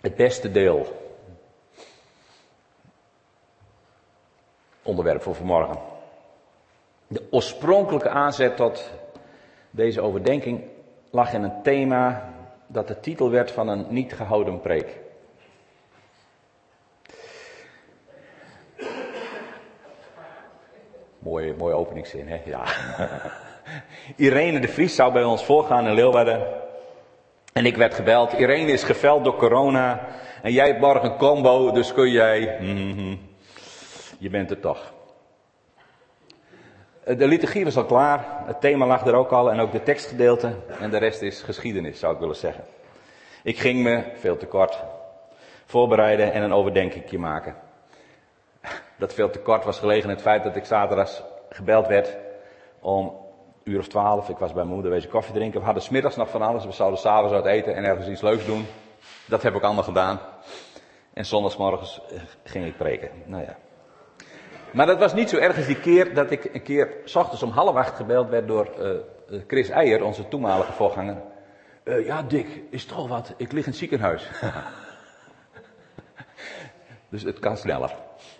Het beste deel. Onderwerp voor vanmorgen. De oorspronkelijke aanzet tot deze overdenking lag in een thema dat de titel werd van een niet gehouden preek. Mooie openingszin, hè? Ja. Irene de Vries zou bij ons voorgaan in Leeuwarden. En ik werd gebeld. Irene is geveld door corona. En jij hebt morgen een combo, dus kun jij... Je bent er toch. De liturgie was al klaar. Het thema lag er ook al. En ook de tekstgedeelte. En de rest is geschiedenis, zou ik willen zeggen. Ik ging me, veel te kort, voorbereiden en een overdenkingje maken. Dat veel te kort was gelegen in het feit dat ik zaterdags gebeld werd om 12:00. Ik was bij mijn moeder wezen koffie drinken. We hadden 's middags nog van alles. We zouden 's avonds uit eten en ergens iets leuks doen. Dat heb ik allemaal gedaan. En zondagsmorgens ging ik preken. Nou ja. Maar dat was niet zo erg als die keer dat ik een keer 's ochtends om 7:30 gebeld werd door Chris Eijer, onze toenmalige voorganger. Ja Dick, is toch wat? Ik lig in het ziekenhuis. Dus het kan sneller.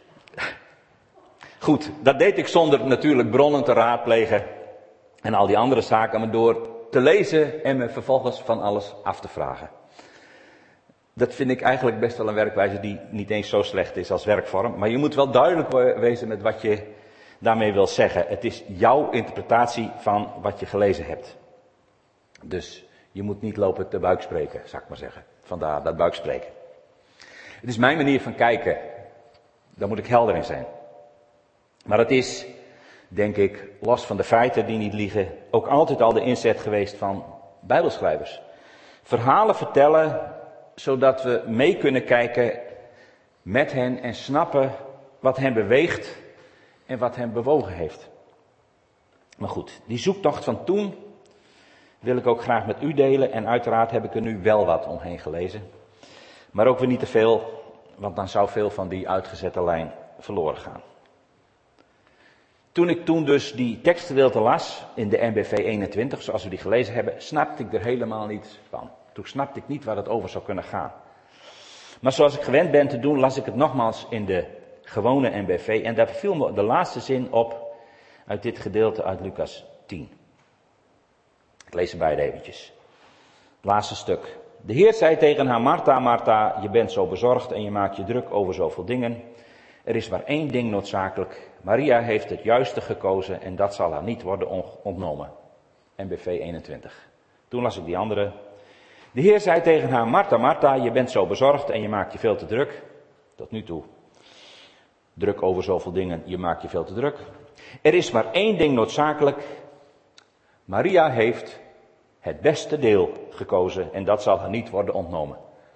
Goed, dat deed ik zonder natuurlijk bronnen te raadplegen en al die andere zaken, maar door te lezen en me vervolgens van alles af te vragen. Dat vind ik eigenlijk best wel een werkwijze die niet eens zo slecht is als werkvorm, maar je moet wel duidelijk wezen met wat je daarmee wil zeggen. Het is jouw interpretatie van wat je gelezen hebt. Dus je moet niet lopen te buikspreken, zou ik maar zeggen. Vandaar dat buikspreken. Het is mijn manier van kijken. Daar moet ik helder in zijn. Maar het is, denk ik, los van de feiten die niet liegen, ook altijd al de inzet geweest van bijbelschrijvers. Verhalen vertellen, zodat we mee kunnen kijken met hen en snappen wat hen beweegt en wat hen bewogen heeft. Maar goed, die zoektocht van toen wil ik ook graag met u delen en uiteraard heb ik er nu wel wat omheen gelezen. Maar ook weer niet te veel, want dan zou veel van die uitgezette lijn verloren gaan. Toen ik dus die tekstgedeelte las in de NBV 21, zoals we die gelezen hebben, snapte ik er helemaal niets van. Toen snapte ik niet waar het over zou kunnen gaan. Maar zoals ik gewend ben te doen, las ik het nogmaals in de gewone NBV en daar viel me de laatste zin op uit dit gedeelte uit Lucas 10. Ik lees ze beide eventjes. Het laatste stuk. De Heer zei tegen haar, Martha, Martha, je bent zo bezorgd en je maakt je druk over zoveel dingen. Er is maar één ding noodzakelijk. Maria heeft het juiste gekozen en dat zal haar niet worden ontnomen. NBV 21. Toen las ik die andere. De Heer zei tegen haar, Martha, Martha, je bent zo bezorgd en je maakt je veel te druk. Tot nu toe. Druk over zoveel dingen, je maakt je veel te druk. Er is maar één ding noodzakelijk. Maria heeft het beste deel gekozen en dat zal haar niet worden ontnomen.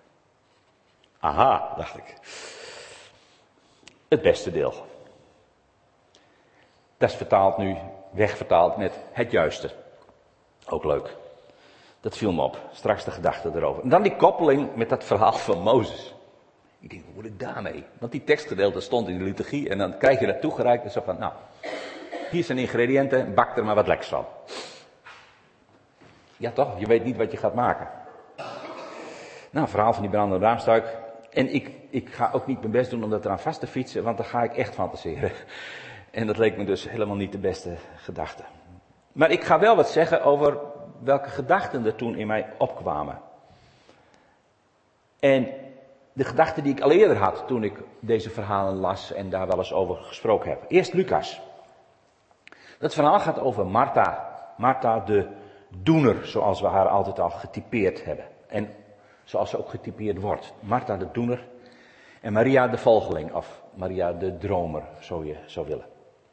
Aha, dacht ik. Het beste deel. Dat is vertaald nu, wegvertaald met het juiste. Ook leuk. Dat viel me op. Straks de gedachte erover. En dan die koppeling met dat verhaal van Mozes. Ik denk, hoe moet ik daarmee? Want die tekstgedeelte stond in de liturgie en dan krijg je dat toegereikt en zo van, nou, hier zijn ingrediënten, bak er maar wat lekkers van. Ja toch, je weet niet wat je gaat maken. Nou, verhaal van die brandende braamstruik. En ik ga ook niet mijn best doen om dat eraan vast te fietsen, want dan ga ik echt fantaseren. En dat leek me dus helemaal niet de beste gedachte. Maar ik ga wel wat zeggen over welke gedachten er toen in mij opkwamen. En de gedachten die ik al eerder had toen ik deze verhalen las en daar wel eens over gesproken heb. Eerst Lucas. Dat verhaal gaat over Martha. Martha de doener, zoals we haar altijd al getypeerd hebben. En zoals ze ook getypeerd wordt. Martha de doener en Maria de volgeling, of Maria de dromer, zo je zou willen.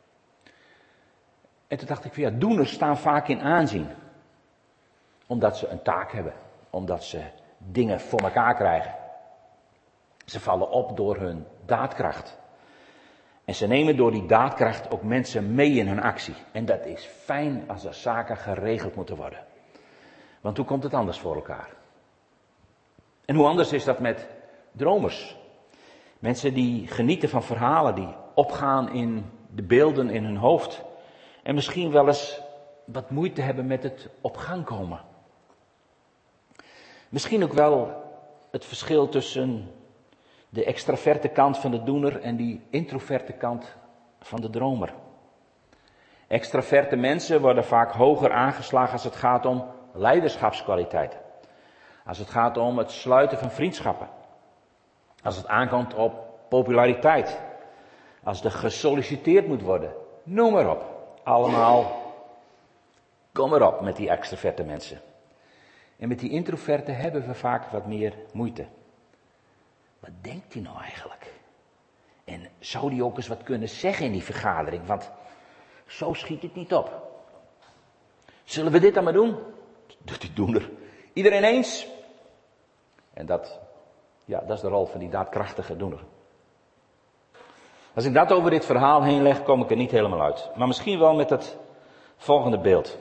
En toen dacht ik van ja, doeners staan vaak in aanzien. Omdat ze een taak hebben. Omdat ze dingen voor elkaar krijgen. Ze vallen op door hun daadkracht. En ze nemen door die daadkracht ook mensen mee in hun actie. En dat is fijn als er zaken geregeld moeten worden. Want hoe komt het anders voor elkaar? En hoe anders is dat met dromers? Mensen die genieten van verhalen, die opgaan in de beelden in hun hoofd. En misschien wel eens wat moeite hebben met het op gang komen. Misschien ook wel het verschil tussen de extraverte kant van de doener en die introverte kant van de dromer. Extraverte mensen worden vaak hoger aangeslagen als het gaat om leiderschapskwaliteiten. Als het gaat om het sluiten van vriendschappen. Als het aankomt op populariteit. Als er gesolliciteerd moet worden. Noem maar op. Allemaal, kom maar op met die extraverte mensen. En met die introverten hebben we vaak wat meer moeite. Wat denkt hij nou eigenlijk? En zou die ook eens wat kunnen zeggen in die vergadering? Want zo schiet het niet op. Zullen we dit dan maar doen? Doet die doener. Iedereen eens? En dat is de rol van die daadkrachtige doener. Als ik dat over dit verhaal heen leg, kom ik er niet helemaal uit. Maar misschien wel met het volgende beeld.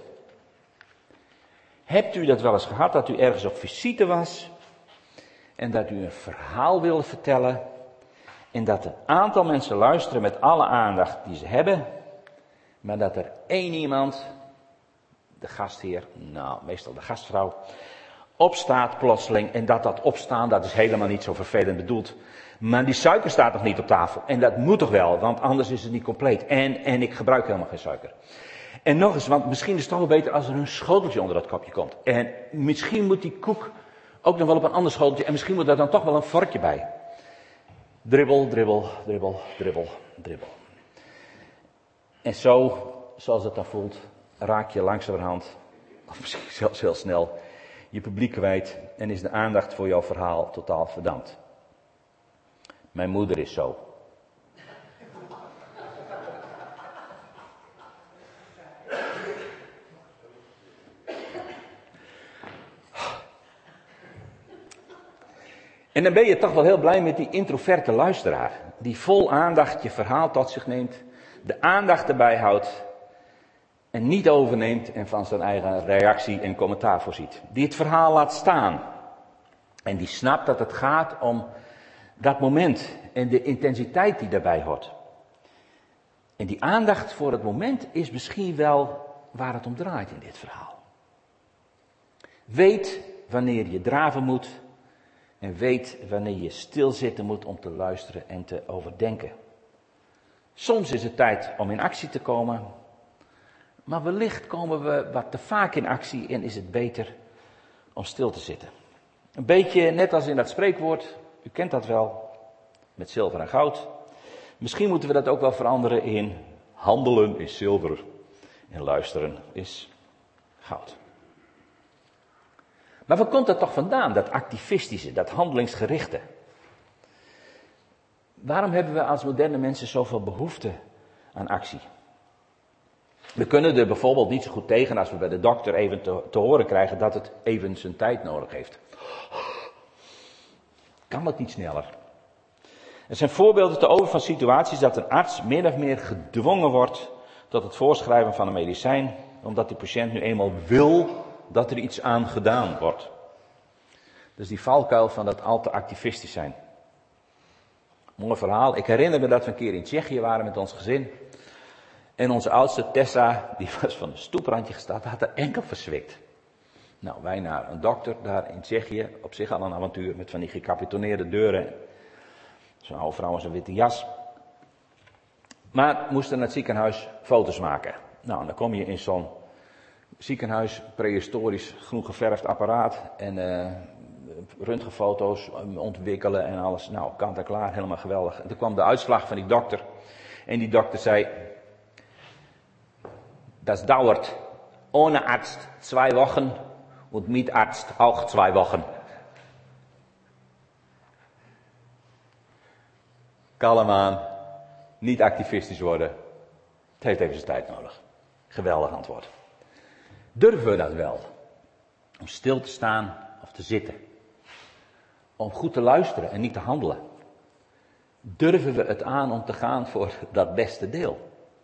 Hebt u dat wel eens gehad, dat u ergens op visite was en dat u een verhaal wilde vertellen en dat een aantal mensen luisteren met alle aandacht die ze hebben, maar dat er één iemand, de gastheer, meestal de gastvrouw, opstaat plotseling en dat opstaan, dat is helemaal niet zo vervelend bedoeld. Maar die suiker staat nog niet op tafel. En dat moet toch wel, want anders is het niet compleet. En ik gebruik helemaal geen suiker. En nog eens, want misschien is het toch wel beter als er een schoteltje onder dat kopje komt. En misschien moet die koek ook nog wel op een ander schoteltje. En misschien moet daar dan toch wel een vorkje bij. Dribbel, dribbel, dribbel, dribbel, dribbel. En zo, zoals het dan voelt, raak je langzamerhand, of misschien zelfs heel snel, je publiek kwijt en is de aandacht voor jouw verhaal totaal verdampt. Mijn moeder is zo. En dan ben je toch wel heel blij met die introverte luisteraar. Die vol aandacht je verhaal tot zich neemt. De aandacht erbij houdt. En niet overneemt en van zijn eigen reactie en commentaar voorziet. Die het verhaal laat staan. En die snapt dat het gaat om dat moment en de intensiteit die daarbij hoort. En die aandacht voor het moment is misschien wel waar het om draait in dit verhaal. Weet wanneer je draven moet en weet wanneer je stilzitten moet om te luisteren en te overdenken. Soms is het tijd om in actie te komen, maar wellicht komen we wat te vaak in actie en is het beter om stil te zitten. Een beetje net als in dat spreekwoord, u kent dat wel, met zilver en goud. Misschien moeten we dat ook wel veranderen in handelen is zilver en luisteren is goud. Maar waar komt dat toch vandaan, dat activistische, dat handelingsgerichte? Waarom hebben we als moderne mensen zoveel behoefte aan actie? We kunnen er bijvoorbeeld niet zo goed tegen als we bij de dokter even te horen krijgen dat het even zijn tijd nodig heeft. Kan dat niet sneller? Er zijn voorbeelden te over van situaties dat een arts min of meer gedwongen wordt tot het voorschrijven van een medicijn, omdat die patiënt nu eenmaal wil dat er iets aan gedaan wordt. Dus die valkuil van dat al te activistisch zijn. Mooi verhaal. Ik herinner me dat we een keer in Tsjechië waren met ons gezin. En onze oudste Tessa, die was van een stoeprandje gestaan, had er enkel verzwikt. Nou, wij naar een dokter daar in Tsjechië, op zich al een avontuur met van die gecapitoneerde deuren. Zo'n oude vrouw in zijn witte jas. Maar moesten naar het ziekenhuis foto's maken. Nou, dan kom je in zo'n ziekenhuis, prehistorisch groen geverfd apparaat en röntgenfoto's ontwikkelen en alles. Nou, kant en klaar, helemaal geweldig. En toen kwam de uitslag van die dokter. En die dokter zei, das dauert ohne Arzt 2 Wochen und mit Arzt auch 2 Wochen. Kalm aan, niet activistisch worden. Het heeft even zijn tijd nodig. Geweldig antwoord. Durven we dat wel? Om stil te staan of te zitten? Om goed te luisteren en niet te handelen? Durven we het aan om te gaan voor dat beste deel?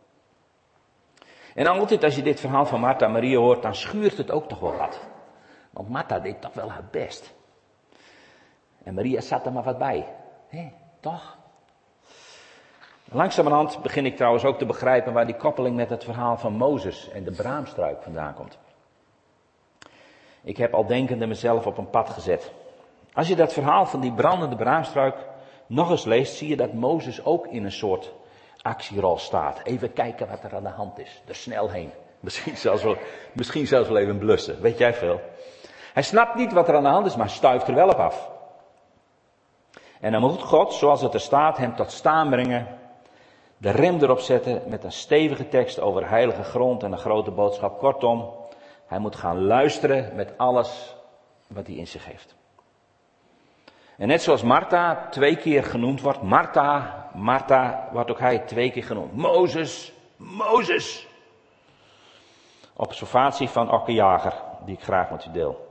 En altijd als je dit verhaal van Martha en Maria hoort, dan schuurt het ook toch wel wat. Want Martha deed toch wel haar best. En Maria zat er maar wat bij. Toch? Langzamerhand begin ik trouwens ook te begrijpen waar die koppeling met het verhaal van Mozes en de braamstruik vandaan komt. Ik heb al denkende mezelf op een pad gezet. Als je dat verhaal van die brandende braamstruik nog eens leest, zie je dat Mozes ook in een soort actierol staat. Even kijken wat er aan de hand is. Er snel heen. Misschien zelfs wel even blussen. Weet jij veel. Hij snapt niet wat er aan de hand is, maar stuift er wel op af. En dan moet God, zoals het er staat, hem tot staan brengen. De rem erop zetten met een stevige tekst over heilige grond en een grote boodschap. Kortom, hij moet gaan luisteren met alles wat hij in zich heeft. En net zoals Martha 2 keer genoemd wordt. Martha wordt ook hij 2 keer genoemd. Mozes. Observatie van Okke Jager, die ik graag met u deel.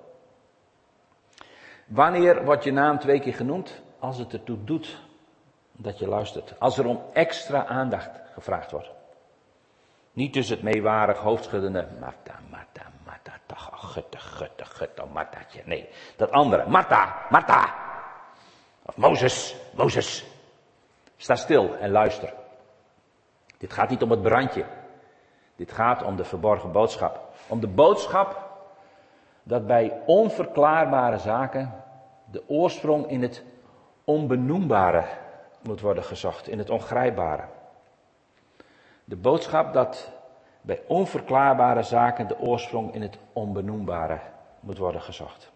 Wanneer wordt je naam 2 keer genoemd? Als het ertoe doet dat je luistert. Als er om extra aandacht gevraagd wordt. Niet dus het meewarig hoofdschuddende. Martha, toch, gutte, Marthaatje. Nee, dat andere. Martha. Of Mozes. Sta stil en luister. Dit gaat niet om het brandje. Dit gaat om de verborgen boodschap. Om de boodschap dat bij onverklaarbare zaken de oorsprong in het onbenoembare moet worden gezocht. In het ongrijpbare. De boodschap dat bij onverklaarbare zaken de oorsprong in het onbenoembare moet worden gezocht.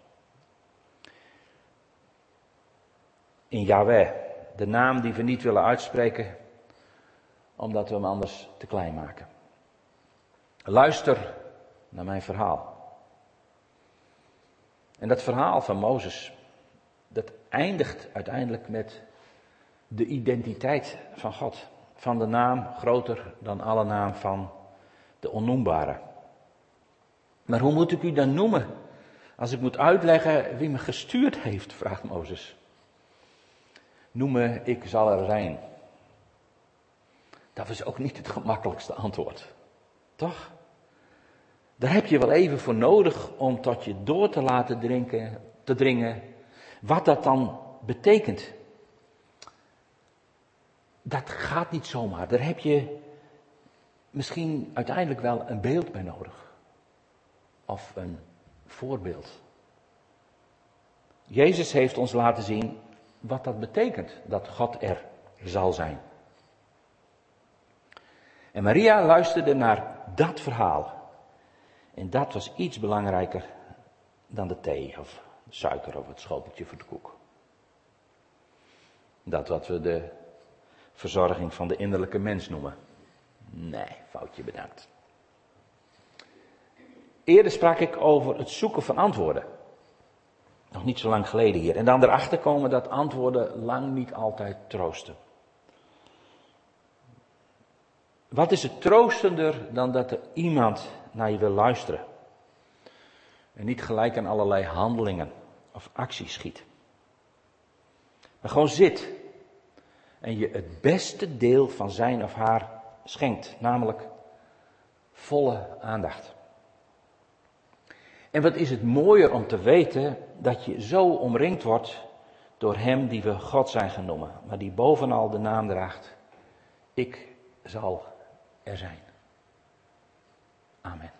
In Yahweh, de naam die we niet willen uitspreken, omdat we hem anders te klein maken. Luister naar mijn verhaal. En dat verhaal van Mozes, dat eindigt uiteindelijk met de identiteit van God. Van de naam groter dan alle naam van de onnoembare. Maar hoe moet ik u dan noemen? Als ik moet uitleggen wie me gestuurd heeft, vraagt Mozes. Noem me, ik zal er zijn. Dat is ook niet het gemakkelijkste antwoord. Toch? Daar heb je wel even voor nodig om tot je door te laten dringen wat dat dan betekent. Dat gaat niet zomaar. Daar heb je misschien uiteindelijk wel een beeld bij nodig. Of een voorbeeld. Jezus heeft ons laten zien wat dat betekent, dat God er zal zijn. En Maria luisterde naar dat verhaal. En dat was iets belangrijker dan de thee of de suiker of het schoteltje voor de koek. Dat wat we de verzorging van de innerlijke mens noemen. Nee, foutje, bedankt. Eerder sprak ik over het zoeken van antwoorden. Nog niet zo lang geleden hier. En dan erachter komen dat antwoorden lang niet altijd troosten. Wat is het troostender dan dat er iemand naar je wil luisteren? En niet gelijk aan allerlei handelingen of acties schiet. Maar gewoon zit. En je het beste deel van zijn of haar schenkt. Namelijk volle aandacht. En wat is het mooier om te weten dat je zo omringd wordt door hem die we God zijn genoemd. Maar die bovenal de naam draagt. Ik zal er zijn. Amen.